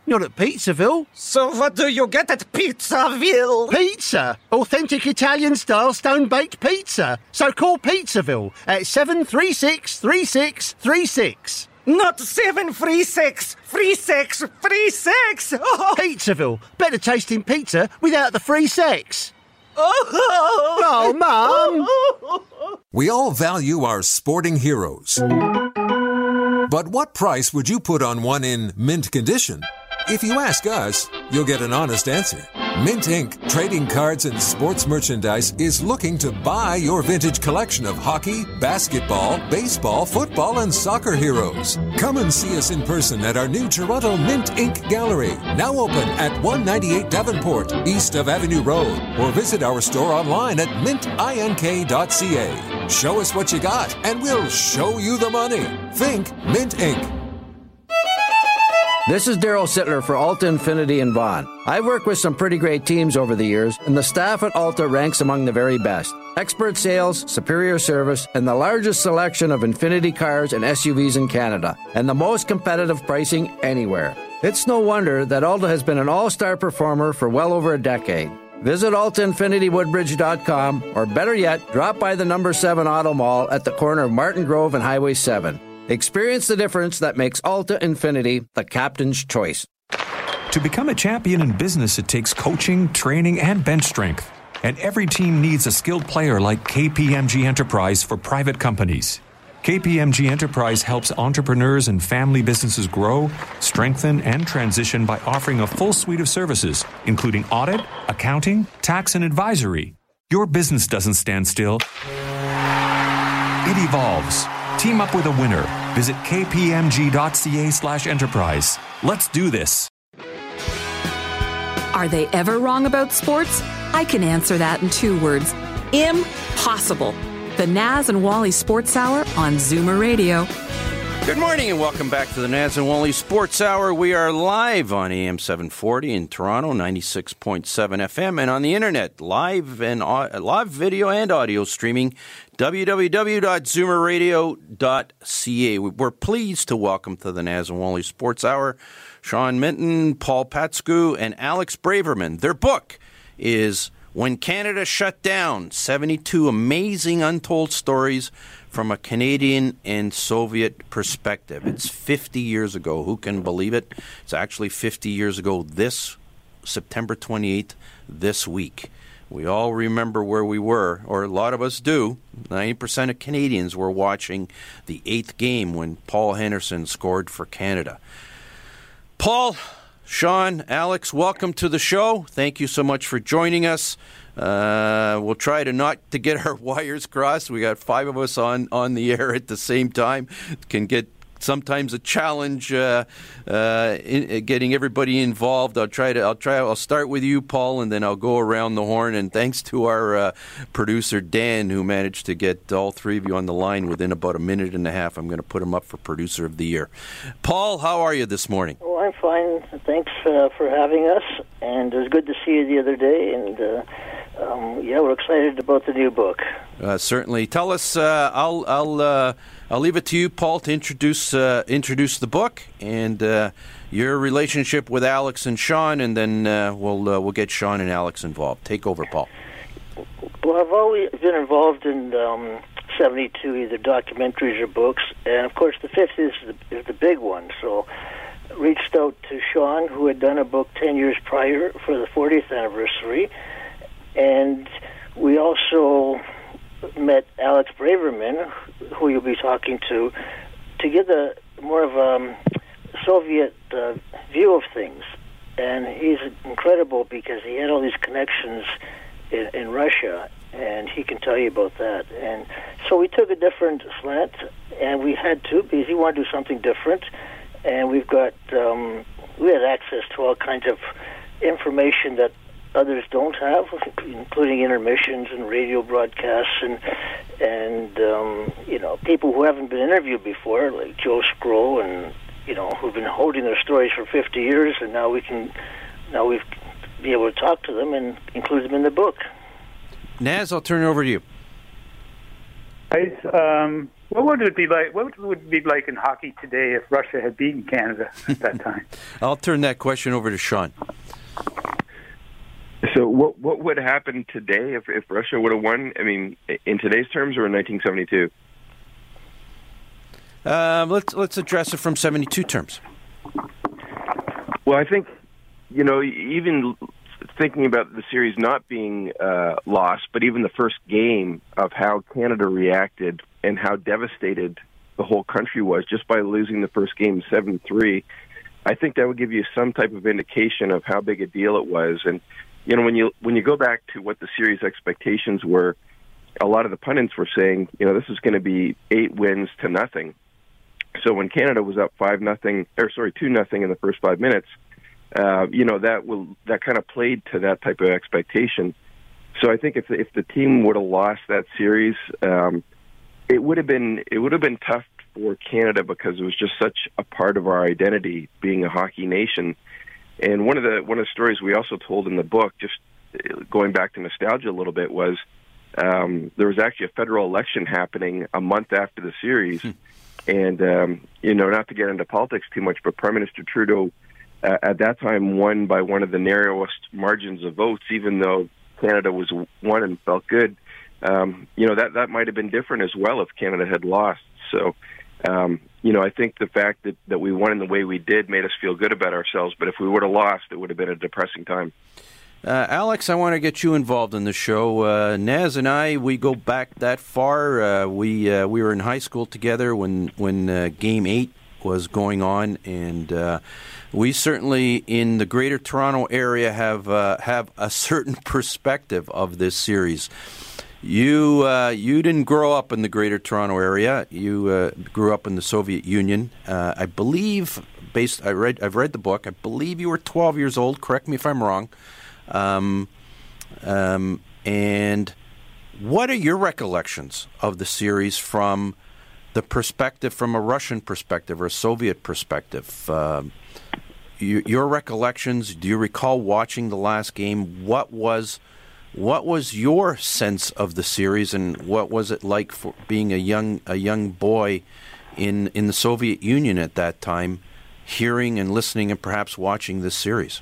Not at Pizzaville. So what do you get at Pizzaville? Pizza. Authentic Italian-style stone-baked pizza. So call Pizzaville at seven three six, three six three six. Not seven three six, three six three six. Oh. Pizzaville. Better tasting pizza without the free sex. Oh, oh Mum. We all value our sporting heroes. But what price would you put on one in mint condition? If you ask us, you'll get an honest answer. Mint Incorporated, trading cards and sports merchandise, is looking to buy your vintage collection of hockey, basketball, baseball, football, and soccer heroes. Come and see us in person at our new Toronto Mint Incorporated Gallery, now open at one ninety-eight Davenport, east of Avenue Road, or visit our store online at mint ink dot c a. Show us what you got, and we'll show you the money. Think Mint Incorporated. This is Daryl Sittler for Alta Infinity in Vaughan. I've worked with some pretty great teams over the years, and the staff at Alta ranks among the very best. Expert sales, superior service, and the largest selection of Infinity cars and S U Vs in Canada, and the most competitive pricing anywhere. It's no wonder that Alta has been an all-star performer for well over a decade. Visit alta infinity woodbridge dot com, or better yet, drop by the number seven Auto Mall at the corner of Martin Grove and Highway seven. Experience the difference that makes Alta Infinity the captain's choice. To become a champion in business, it takes coaching, training, and bench strength. And every team needs a skilled player like K P M G Enterprise for private companies. K P M G Enterprise helps entrepreneurs and family businesses grow, strengthen, and transition by offering a full suite of services, including audit, accounting, tax, and advisory. Your business doesn't stand still. It evolves. Team up with a winner. Visit kpmg.ca slash enterprise. Let's do this. Are they ever wrong about sports? I can answer that in two words. Impossible. The Naz and Wally Sports Hour on Zoomer Radio. Good morning and welcome back to the Naz and Wally Sports Hour. We are live on A M seven forty in Toronto, ninety-six point seven F M, and on the internet, live and uh, live video and audio streaming, w w w dot zoomer radio dot c a. We're pleased to welcome to the Naz and Wally Sports Hour Sean Minton, Paul Patskou, and Alex Braverman. Their book is When Canada Shut Down, seventy-two Amazing Untold Stories from a Canadian and Soviet Perspective. It's fifty years ago. Who can believe it? It's actually fifty years ago this September twenty-eighth, this week. We all remember where we were, or a lot of us do. ninety percent of Canadians were watching the eighth game when Paul Henderson scored for Canada. Paul, Sean, Alex, welcome to the show. Thank you so much for joining us. Uh, we'll try to not to get our wires crossed. We got five of us on, on the air at the same time. It can get sometimes a challenge uh, uh, in, in getting everybody involved. I'll try to. I'll try. I'll start with you, Paul, and then I'll go around the horn. And thanks to our uh, producer Dan, who managed to get all three of you on the line within about a minute and a half. I'm going to put him up for Producer of the Year. Paul, how are you this morning? Oh, I'm fine. Thanks uh, for having us. And it was good to see you the other day. And uh, um, yeah, we're excited about the new book. Uh, certainly. Tell us. Uh, I'll. I'll. Uh, I'll leave it to you, Paul, to introduce uh, introduce the book and uh, your relationship with Alex and Sean, and then uh, we'll uh, we'll get Sean and Alex involved. Take over, Paul. Well, I've always been involved in um, seventy-two, either documentaries or books, and of course the fifth is the, is the big one. So I reached out to Sean, who had done a book ten years prior for the fortieth anniversary, and we also met Alex Braverman, who you'll be talking to, to get a more of a um, Soviet uh, view of things. And he's incredible because he had all these connections in, in Russia, and he can tell you about that. And so we took a different slant, and we had to, because he wanted to do something different. And we've got, um, we had access to all kinds of information that others don't have, including intermissions and radio broadcasts and and um, you know, people who haven't been interviewed before, like Joe Skro, and you know, who've been holding their stories for fifty years, and now we can now we've be able to talk to them and include them in the book. Naz, I'll turn it over to you. Guys, um, what would it be like? What would it be like in hockey today if Russia had beaten Canada at that time? I'll turn that question over to Sean. So what what would happen today if, if Russia would have won? I mean, in today's terms or in nineteen seventy-two? Um, let's let's address it from seventy-two terms. Well, I think, you know, even thinking about the series not being uh, lost, but even the first game of how Canada reacted and how devastated the whole country was just by losing the first game seven three, I think that would give you some type of indication of how big a deal it was. And, you know, when you when you go back to what the series expectations were, a lot of the pundits were saying, you know, this is going to be eight wins to nothing. So when Canada was up five nothing, or sorry, two nothing in the first five minutes, uh, you know that will that kind of played to that type of expectation. So I think if the, if the team would have lost that series, um, it would have been it would have been tough for Canada because it was just such a part of our identity, being a hockey nation. And one of the one of the stories we also told in the book, just going back to nostalgia a little bit, was um, there was actually a federal election happening a month after the series. Hmm. And, um, you know, not to get into politics too much, but Prime Minister Trudeau uh, at that time won by one of the narrowest margins of votes, even though Canada was won and felt good. Um, you know, that, that might have been different as well if Canada had lost. So, um, you know, I think the fact that, that we won in the way we did made us feel good about ourselves. But if we would have lost, it would have been a depressing time. Uh, Alex, I want to get you involved in the show. Uh, Naz and I, we go back that far. Uh, we uh, we were in high school together when when uh, Game Eight was going on, and uh, we certainly in the Greater Toronto area have uh, have a certain perspective of this series. You uh, you didn't grow up in the Greater Toronto area. You uh, grew up in the Soviet Union, uh, I believe. Based, I read I've read the book. I believe you were twelve years old. Correct me if I'm wrong. Um, um, and what are your recollections of the series from the perspective, from a Russian perspective or a Soviet perspective? Uh, you, your recollections, do you recall watching the last game? What was what was your sense of the series, and what was it like for being a young a young boy in, in the Soviet Union at that time, hearing and listening and perhaps watching this series?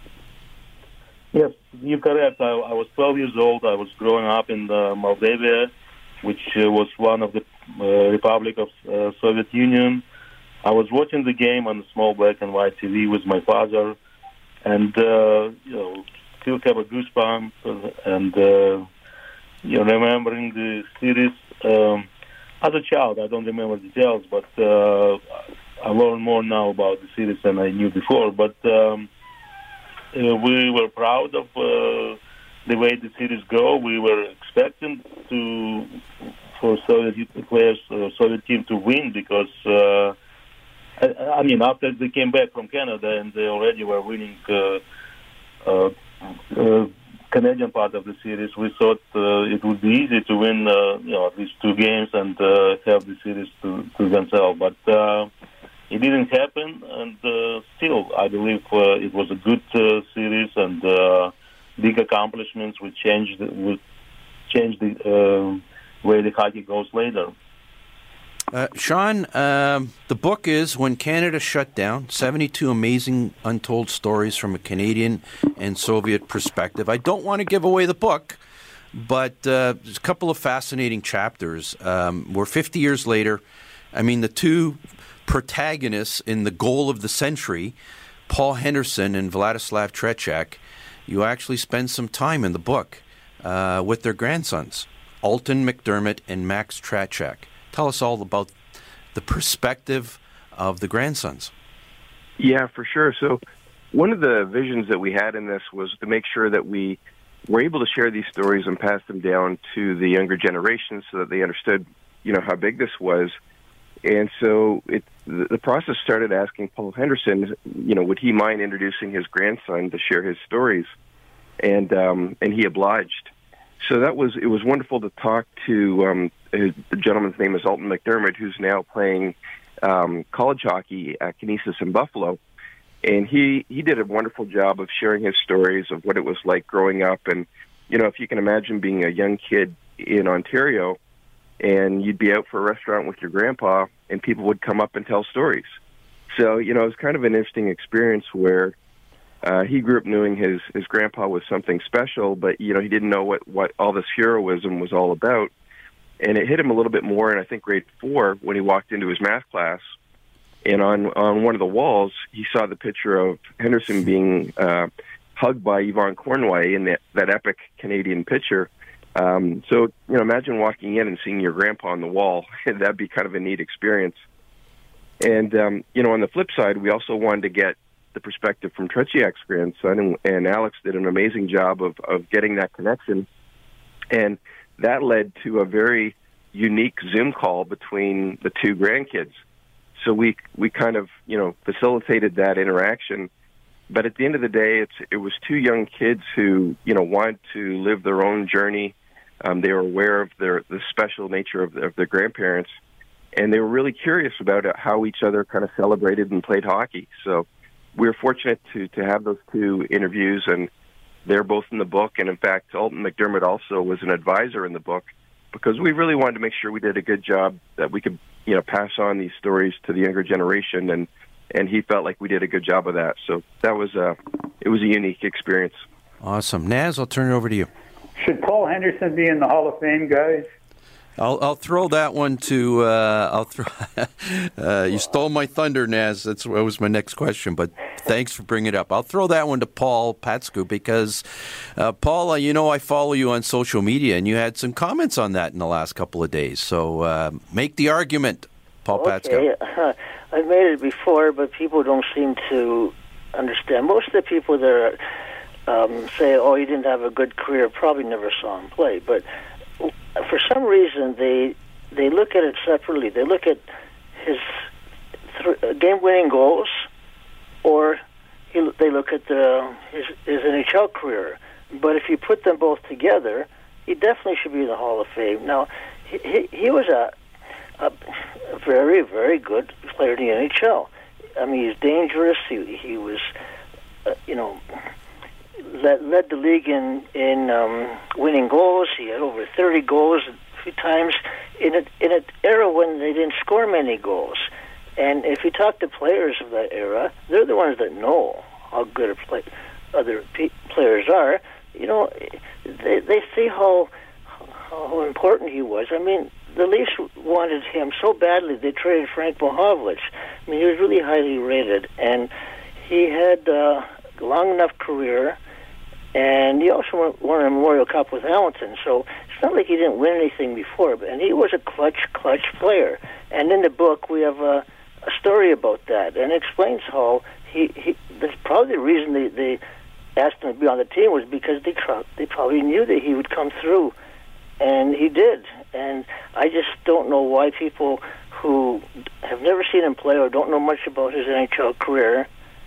Yes, you're correct. I, I was twelve years old. I was growing up in uh, Moldavia, which uh, was one of the uh, Republic of uh, Soviet Union. I was watching the game on a small black and white T V with my father, and uh, you know, still have a goosebump and uh, you know, remembering the series. Um, as a child, I don't remember details, but uh, I learn more now about the series than I knew before. But um, Uh, we were proud of uh, the way the series go. We were expecting to for Soviet players, uh, Soviet team to win because uh, I, I mean after they came back from Canada and they already were winning uh, uh, uh, Canadian part of the series, we thought uh, it would be easy to win uh, you know at least two games and uh, have the series to, to themselves, but. Uh, It didn't happen, and uh, still, I believe uh, it was a good uh, series and uh, big accomplishments would change the, would change the uh, way the hockey goes later. Uh, Sean, um, the book is When Canada Shut Down, seventy-two Amazing Untold Stories from a Canadian and Soviet Perspective. I don't want to give away the book, but uh, there's a couple of fascinating chapters. Um, we're fifty years later. I mean, the two protagonists in the goal of the century, Paul Henderson and Vladislav Tretiak, you actually spend some time in the book uh, with their grandsons, Alton McDermott and Max Tretiak. Tell us all about the perspective of the grandsons. Yeah, for sure. So one of the visions that we had in this was to make sure that we were able to share these stories and pass them down to the younger generation so that they understood, you know, how big this was. And so it, the process started asking Paul Henderson, you know, would he mind introducing his grandson to share his stories? And um, and he obliged. So that was it was wonderful to talk to um, the gentleman's name is Alton McDermott, who's now playing um, college hockey at Canisius in Buffalo. And he, he did a wonderful job of sharing his stories of what it was like growing up. And, you know, if you can imagine being a young kid in Ontario and you'd be out for a restaurant with your grandpa, and people would come up and tell stories. So, you know, it was kind of an interesting experience where uh, he grew up knowing his, his grandpa was something special, but, you know, he didn't know what, what all this heroism was all about. And it hit him a little bit more in, I think, grade four when he walked into his math class. And on, on one of the walls, he saw the picture of Henderson being uh, hugged by Yvonne Cornway in that, that epic Canadian picture. Um, so, you know, imagine walking in and seeing your grandpa on the wall. That'd be kind of a neat experience. And, um, you know, on the flip side, we also wanted to get the perspective from Tretiak's grandson, and, and Alex did an amazing job of, of getting that connection. And that led to a very unique Zoom call between the two grandkids. So we we kind of, you know, facilitated that interaction. But at the end of the day, it's it was two young kids who, you know, wanted to live their own journey. Um, they were aware of their the special nature of, of their grandparents, and they were really curious about how each other kind of celebrated and played hockey. So we were fortunate to, to have those two interviews, and they're both in the book. And, in fact, Alton McDermott also was an advisor in the book because we really wanted to make sure we did a good job, that we could, you know, pass on these stories to the younger generation, and, and he felt like we did a good job of that. So that was a, it was a unique experience. Awesome. Naz, I'll turn it over to you. Should Paul Henderson be in the Hall of Fame, guys? I'll I'll throw that one to uh, I'll throw. uh, you stole my thunder, Naz. That's that was my next question, but thanks for bringing it up. I'll throw that one to Paul Patskou because uh, Paul, uh, you know, I follow you on social media, and you had some comments on that in the last couple of days. So uh, make the argument, Paul okay. Patskou. Uh, I've made it before, but people don't seem to understand. Most of the people that are, um, say, "Oh, he didn't have a good career," probably never saw him play, but for some reason, they they look at it separately. They look at his th- game-winning goals, or he, they look at the, his, his N H L career. But if you put them both together, he definitely should be in the Hall of Fame. Now, he, he, he was a, a very, very good player in the N H L. I mean, he's dangerous. He, he was, uh, you know... Led, led the league in in um, winning goals. He had over thirty goals a few times in a, in an era when they didn't score many goals. And if you talk to players of that era, they're the ones that know how good a play, other pe- players are. You know, they they see how how important he was. I mean, the Leafs wanted him so badly they traded Frank Mohavlich. I mean, he was really highly rated, and he had uh, a long enough career. And he also won a Memorial Cup with Hamilton, so it's not like he didn't win anything before. But and he was a clutch, clutch player. And in the book, we have a, a story about that, and it explains how he. he that's probably the reason they, they asked him to be on the team was because they they probably knew that he would come through, and he did. And I just don't know why people who have never seen him play or don't know much about his N H L career,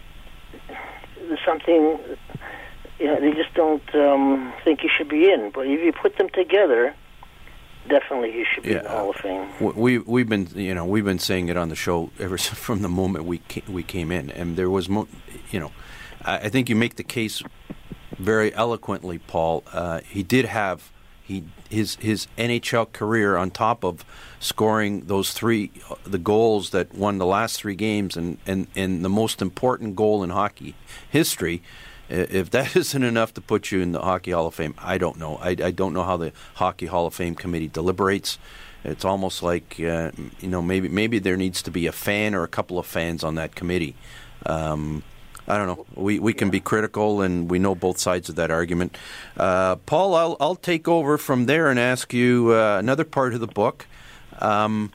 there's something. You know, they just don't um, think he should be in. But if you put them together, definitely he should be yeah, in the Hall of Fame. We we've been you know we've been saying it on the show ever from the moment we came, we came in, and there was mo- you know I think you make the case very eloquently, Paul. Uh, he did have he his his N H L career on top of scoring those three the goals that won the last three games, and and, and the most important goal in hockey history. If that isn't enough to put you in the Hockey Hall of Fame, I don't know. I, I don't know how the Hockey Hall of Fame committee deliberates. It's almost like uh, you know maybe maybe there needs to be a fan or a couple of fans on that committee. Um, I don't know. We we can be critical, and we know both sides of that argument. Uh, Paul, I'll I'll take over from there and ask you uh, another part of the book. Um,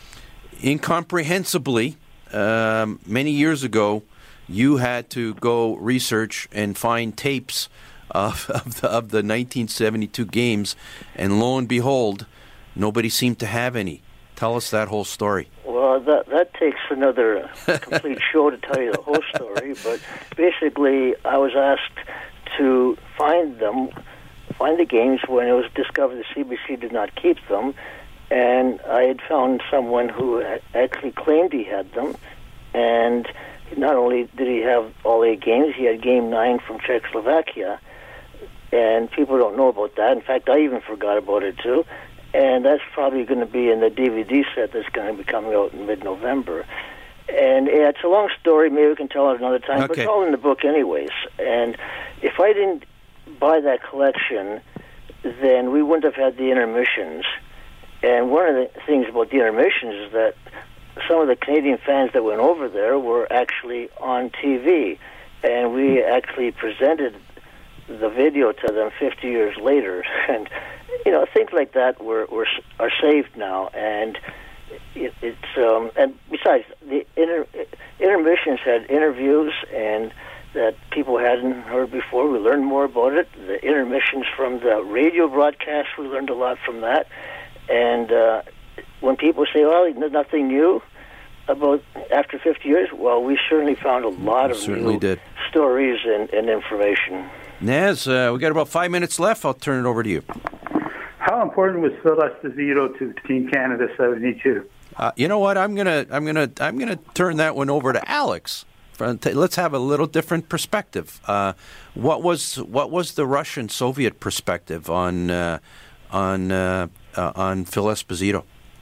incomprehensibly, um, many years ago, you had to go research and find tapes of of the, of the nineteen seventy-two games, and lo and behold, nobody seemed to have any. Tell us that whole story. Well, that that takes another complete show to tell you the whole story. But basically, I was asked to find them, find the games when it was discovered the C B C did not keep them, and I had found someone who had actually claimed he had them, and not only did he have all eight games, he had game nine from Czechoslovakia, and people don't know about that. In fact, I even forgot about it too. and that's probably going to be in the D V D set that's going to be coming out in mid-November. And yeah, it's a long story. Maybe we can tell it another time. Okay. But it's all in the book anyways. And if I didn't buy that collection, then we wouldn't have had the intermissions. And one of the things about the intermissions is that some of the Canadian fans that went over there were actually on T V. And we actually presented the video to them fifty years later. And, you know, things like that were, were are saved now. And It, it's um, and besides, the inter, intermissions had interviews and that people hadn't heard before. We learned more about it. The intermissions from the radio broadcast, we learned a lot from that. And uh, when people say, "Well, there's nothing new about after fifty years," well, we certainly found a lot of certainly new did. stories and, and information. Naz, uh, we got about five minutes left. I'll turn it over to you. How important was Phil Esposito to Team Canada seventy-two? Uh, you know what? I'm gonna, I'm gonna, I'm gonna turn that one over to Alex. Let's have a little different perspective. Uh, what was, what was the Russian-Soviet perspective on, uh, on, uh, uh, on Phil Esposito?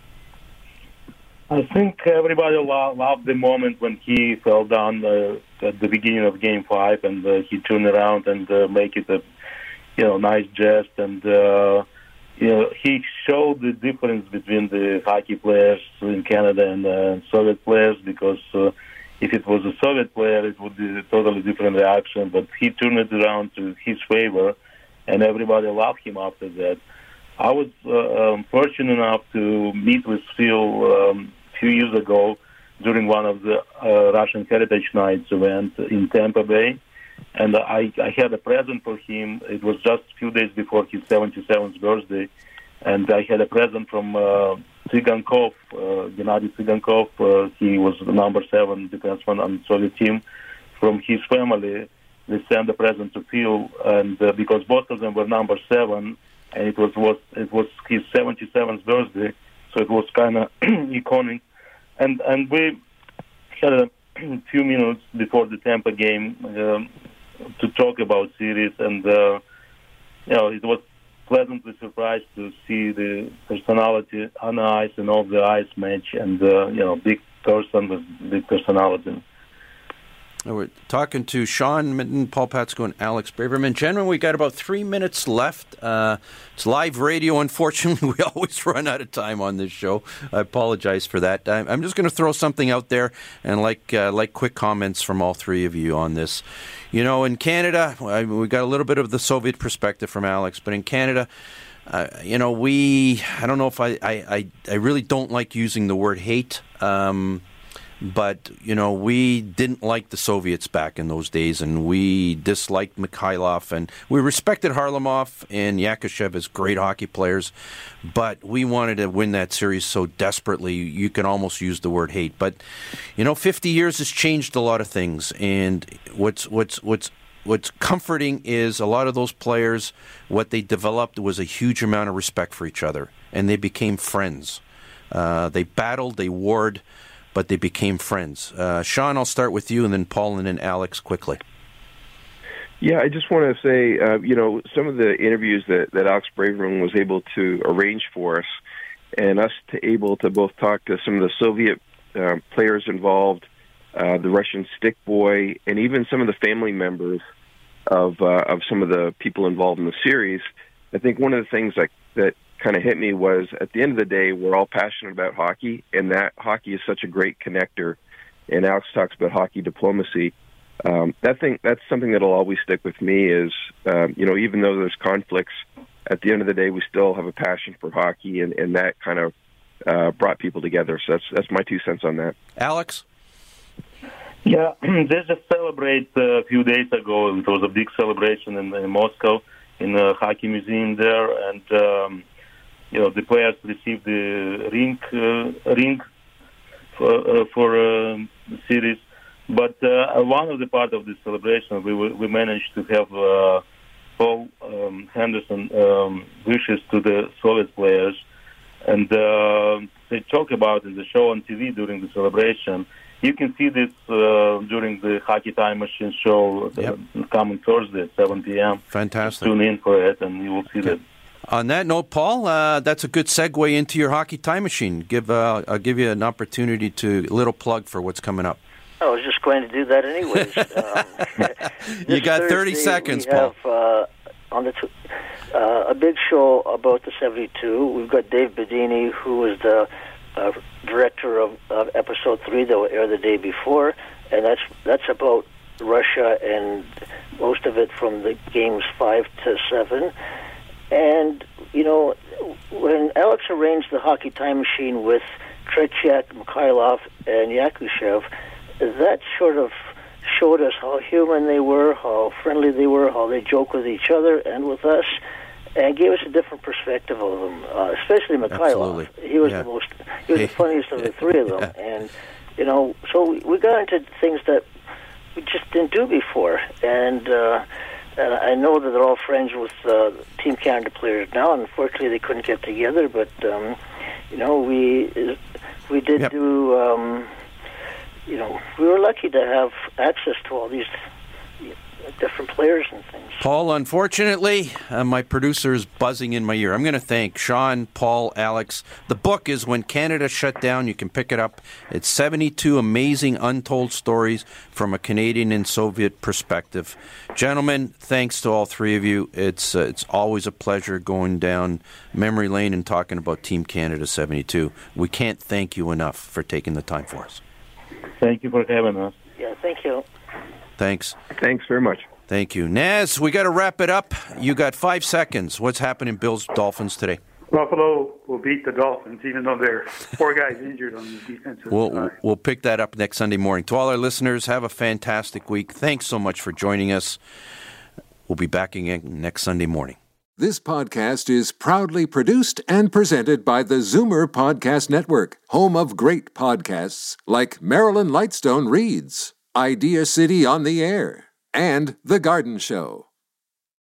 I think everybody lo- loved the moment when he fell down uh, at the beginning of Game Five, and uh, he turned around and uh, make it a, you know, nice jest and. Uh, You know, he showed the difference between the hockey players in Canada and uh, Soviet players, because uh, if it was a Soviet player, it would be a totally different reaction. But he turned it around to his favor, and everybody loved him after that. I was uh, um, fortunate enough to meet with Phil um, a few years ago during one of the uh, Russian Heritage Nights event in Tampa Bay. And I, I had a present for him. It was just a few days before his seventy-seventh birthday. And I had a present from uh, Tsigankov, uh, Gennady Tsigankov. Uh, he was the number seven defenseman on the Soviet team. From his family, they sent a present to Phil. And uh, because both of them were number seven, and it was, was it was his seventy-seventh birthday, so it was kind of iconic. And, and we had a few minutes before the Tampa game um, to talk about series, and uh, you know, it was pleasantly surprised to see the personality on the ice and off the ice match, and uh, you know, big person with big personality. We're talking to Sean Minton, Paul Patsko, and Alex Braverman. Gentlemen, we got about three minutes left. Uh, it's live radio. Unfortunately, we always run out of time on this show. I apologize for that. I'm just going to throw something out there and like uh, like quick comments from all three of you on this. You know, in Canada, we got a little bit of the Soviet perspective from Alex, but in Canada, uh, you know, we, I don't know if I, I, I, I really don't like using the word hate. Um But, you know, we didn't like the Soviets back in those days, and we disliked Mikhailov, and we respected Harlamov and Yakushev as great hockey players, but we wanted to win that series so desperately, you can almost use the word hate. But, you know, fifty years has changed a lot of things, and what's what's what's what's comforting is a lot of those players, what they developed was a huge amount of respect for each other, and they became friends. Uh, they battled, they warred, but they became friends. Uh, Sean, I'll start with you, and then Paul, and then Alex quickly. Yeah, I just want to say, uh, you know, some of the interviews that, that Alex Braverman was able to arrange for us, and us to able to both talk to some of the Soviet uh, players involved, uh, the Russian stick boy, and even some of the family members of uh, of some of the people involved in the series. I think one of the things that that kind of hit me was, at the end of the day, we're all passionate about hockey, and that hockey is such a great connector. And Alex talks about hockey diplomacy. Um, that thing, that's something that'll always stick with me is, um, you know, even though there's conflicts, at the end of the day, we still have a passion for hockey, and, and that kind of uh, brought people together. So that's that's my two cents on that. Alex? Yeah, they just celebrate uh, a few days ago. It was a big celebration in, in Moscow, in the hockey museum there, and um, you know, the players received the ring uh, ring for uh, for uh, the series. But uh, one of the part of the celebration, we we managed to have uh, Paul um, Henderson um, wishes to the Soviet players, and uh, they talk about in the show on T V during the celebration. You can see this uh, during the Hockey Time Machine show yep. uh, coming Thursday at seven p.m. Fantastic. Tune in for it, and you will see okay. that. On that note, Paul, uh, that's a good segue into your hockey time machine. Give uh, I'll give you an opportunity to a little plug for what's coming up. I was just going to do that anyways. um, you got thirty Thursday, seconds, we Paul. Have, uh, on the t- uh, a big show about the seventy-two. We've got Dave Bedini, who was the uh, director of, of episode three that will air the day before, and that's that's about Russia and most of it from the games five to seven. And, you know, when Alex arranged the hockey time machine with Tretiak, Mikhailov, and Yakushev, that sort of showed us how human they were, how friendly they were, how they joke with each other and with us, and gave us a different perspective of them, uh, especially Mikhailov. Absolutely. He was Yeah. the most, he was the funniest of the three of them. Yeah. And, you know, so we, we got into things that we just didn't do before. And, uh, and I know that they're all friends with uh, Team Canada players now. Unfortunately, they couldn't get together, but, um, you know, we we did yep. do... Um, You know, we were lucky to have access to all these different players and things. Paul, unfortunately, uh, my producer is buzzing in my ear. I'm going to thank Sean, Paul, Alex. The book is When Canada Shut Down. You can pick it up. It's seventy-two amazing untold stories from a Canadian and Soviet perspective. Gentlemen, thanks to all three of you. It's uh, it's always a pleasure going down memory lane and talking about Team Canada seventy-two. We can't thank you enough for taking the time for us. Thank you for having us. Yeah, thank you. Thanks. Thanks very much. Thank you. Naz, we got to wrap it up. You got five seconds. What's happening, Bills Dolphins today? Buffalo will beat the Dolphins, even though there are four guys injured on the defensive we'll, side. We'll pick that up next Sunday morning. To all our listeners, have a fantastic week. Thanks so much for joining us. We'll be back again next Sunday morning. This podcast is proudly produced and presented by the Zoomer Podcast Network, home of great podcasts like Marilyn Lightstone Reads, Idea City on the Air, and The Garden Show.